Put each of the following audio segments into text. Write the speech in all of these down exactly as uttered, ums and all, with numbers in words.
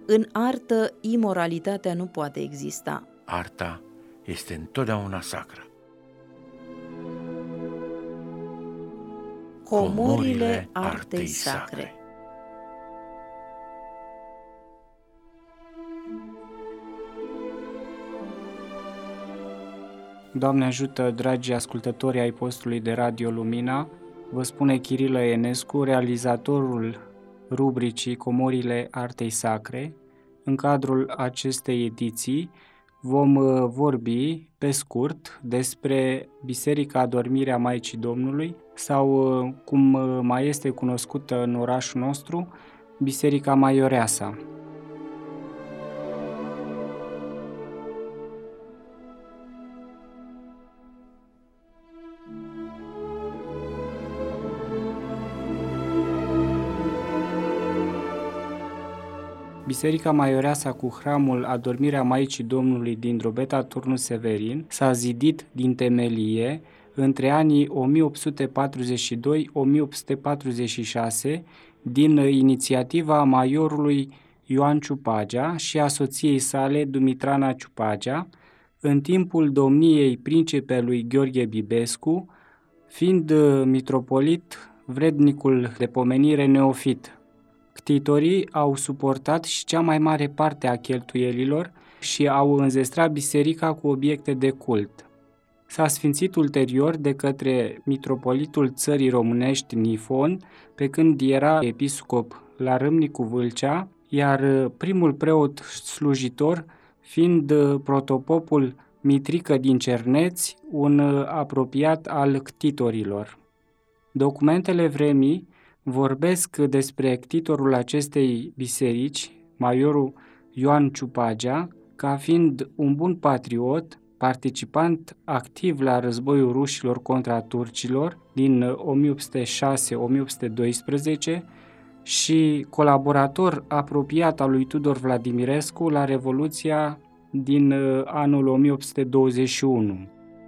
În artă, imoralitatea nu poate exista. Arta este întotdeauna sacră. Comorile artei sacre. Doamne ajută, dragi ascultători ai postului de Radio Lumina, vă spune Chirilă Enescu, realizatorul rubricii Comorile Artei Sacre. În cadrul acestei ediții vom vorbi pe scurt despre Biserica Adormirea Maicii Domnului sau, cum mai este cunoscută în orașul nostru, Biserica Maioreasa. Biserica Maioreasa cu hramul Adormirea Maicii Domnului din Drobeta Turnul Severin s-a zidit din temelie între anii o mie opt sute patruzeci și doi - o mie opt sute patruzeci și șase din inițiativa maiorului Ioan Ciupagea și a soției sale Dumitrana Ciupagea, în timpul domniei principelui Gheorghe Bibescu, fiind mitropolit vrednicul de pomenire neofit. Ctitorii au suportat și cea mai mare parte a cheltuielilor și au înzestrat biserica cu obiecte de cult. S-a sfințit ulterior de către mitropolitul țării românești Nifon, pe când era episcop la Râmnicu Vâlcea, iar primul preot slujitor fiind protopopul Mitrică din Cerneți, un apropiat al ctitorilor. Documentele vremii vorbesc despre ctitorul acestei biserici, maiorul Ioan Ciupagea, ca fiind un bun patriot, participant activ la războiul rușilor contra turcilor din o mie opt sute șase - o mie opt sute doisprezece și colaborator apropiat al lui Tudor Vladimirescu la Revoluția din anul o mie opt sute douăzeci și unu.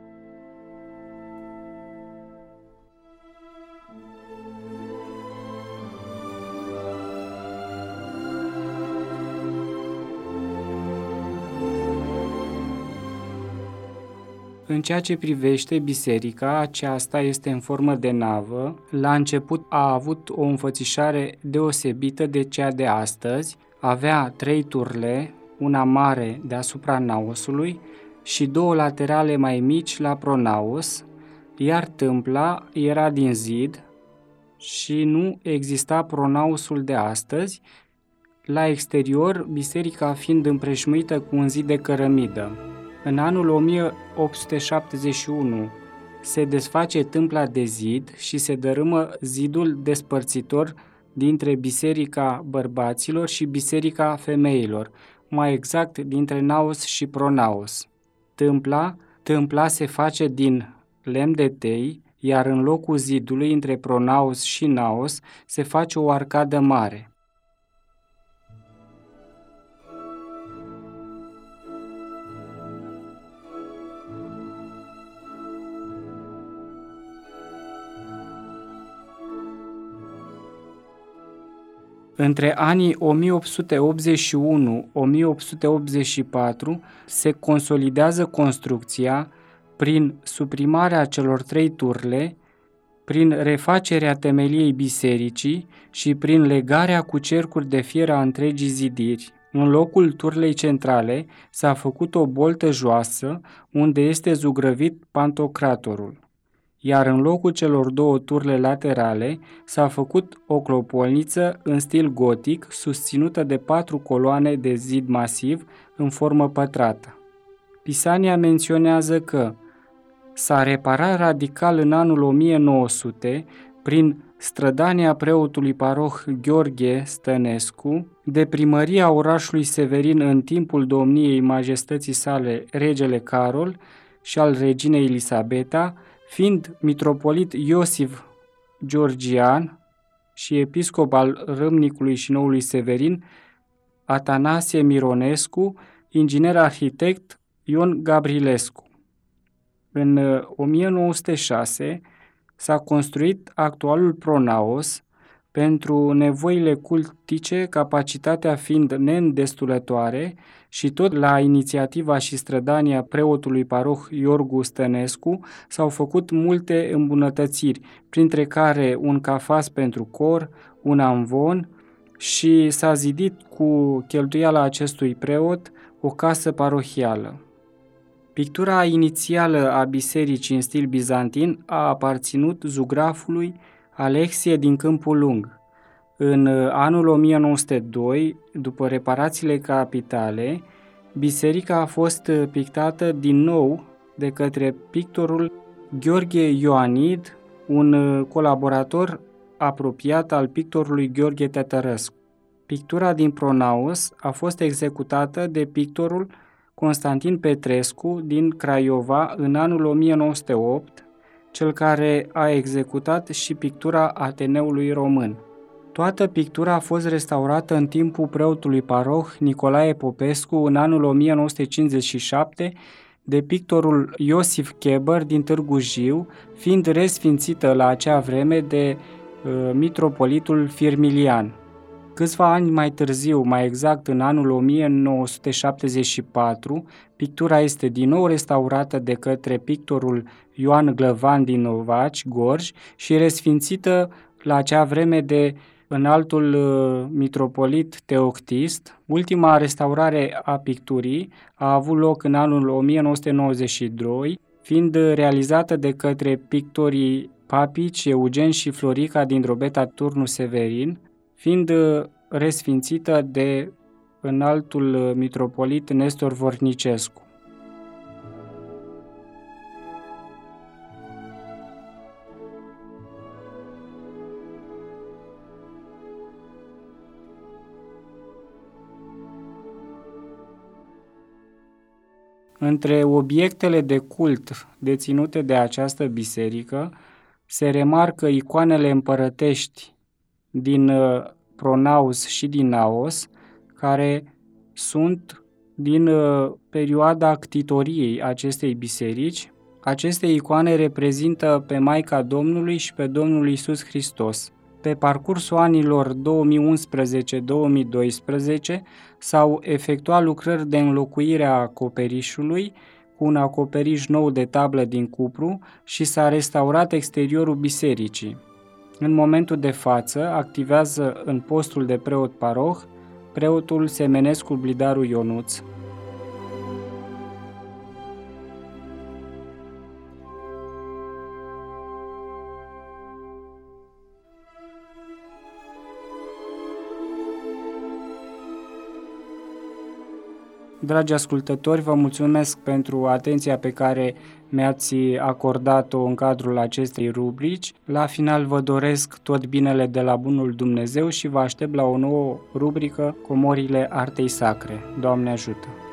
În ceea ce privește biserica, aceasta este în formă de navă. La început a avut o înfățișare deosebită de cea de astăzi. Avea trei turle, una mare deasupra naosului și două laterale mai mici la pronaos, iar tâmpla era din zid și nu exista pronaosul de astăzi, la exterior biserica fiind împrejmuită cu un zid de cărămidă. În anul o mie opt sute șaptezeci și unu se desface tâmpla de zid și se dărâmă zidul despărțitor dintre Biserica Bărbaților și Biserica Femeilor, mai exact dintre naos și pronaos. Tâmpla, tâmpla se face din lemn de tei, iar în locul zidului între pronaos și naos se face o arcadă mare. Între anii o mie opt sute optzeci și unu - o mie opt sute optzeci și patru se consolidează construcția prin suprimarea celor trei turle, prin refacerea temeliei bisericii și prin legarea cu cercuri de fier a întregii zidiri. În locul turlei centrale s-a făcut o boltă joasă unde este zugrăvit pantocratorul, iar în locul celor două turle laterale s-a făcut o clopolniță în stil gotic susținută de patru coloane de zid masiv în formă pătrată. Pisania menționează că s-a reparat radical în anul o mie nouă sute prin strădania preotului paroh Gheorghe Stănescu de primăria orașului Severin în timpul domniei majestății sale regele Carol și al reginei Elisabeta, fiind mitropolit Iosif Georgian și episcop al Râmnicului și Noului Severin, Atanasie Mironescu, inginer arhitect Ion Gabrilescu. În o mie nouă sute șase s-a construit actualul pronaos Pentru nevoile cultice, capacitatea fiind neîndestulătoare și tot la inițiativa și strădania preotului paroh Iorgu Stănescu s-au făcut multe îmbunătățiri, printre care un cafas pentru cor, un amvon și s-a zidit cu cheltuiala acestui preot o casă parohială. Pictura inițială a bisericii în stil bizantin a aparținut zugrafului Alexie din Câmpul Lung. În anul o mie nouă sute doi, după reparațiile capitale, biserica a fost pictată din nou de către pictorul Gheorghe Ioanid, un colaborator apropiat al pictorului Gheorghe Tătărăscu. Pictura din Pronaos a fost executată de pictorul Constantin Petrescu din Craiova în anul o mie nouă sute opt, cel care a executat și pictura Ateneului Român. Toată pictura a fost restaurată în timpul preotului paroh Nicolae Popescu în anul o mie nouă sute cincizeci și șapte de pictorul Iosif Cheber din Târgu Jiu, fiind resfințită la acea vreme de uh, mitropolitul Firmilian. Câțiva ani mai târziu, mai exact în anul o mie nouă sute șaptezeci și patru, pictura este din nou restaurată de către pictorul Ioan Glăvan din Novaci, Gorj, și resfințită la acea vreme de înaltul uh, mitropolit Teoctist. Ultima restaurare a picturii a avut loc în anul o mie nouă sute nouăzeci și doi, fiind realizată de către pictorii papici Eugen și Florica din Drobeta Turnu Severin, fiind resfințită de înaltul mitropolit Nestor Vornicescu. Între obiectele de cult deținute de această biserică se remarcă icoanele împărătești din Pronaos și din Naos, care sunt din perioada ctitoriei acestei biserici. Aceste icoane reprezintă pe Maica Domnului și pe Domnul Iisus Hristos. Pe parcursul anilor două mii unsprezece două mii doisprezece s-au efectuat lucrări de înlocuire a acoperișului cu un acoperiș nou de tablă din cupru și s-a restaurat exteriorul bisericii. În momentul de față activează în postul de preot paroh preotul Semenescu Blidaru Ionuț. Dragi ascultători, vă mulțumesc pentru atenția pe care mi-ați acordat-o în cadrul acestei rubrici. La final vă doresc tot binele de la bunul Dumnezeu și vă aștept la o nouă rubrică Comorile Artei Sacre. Doamne ajută!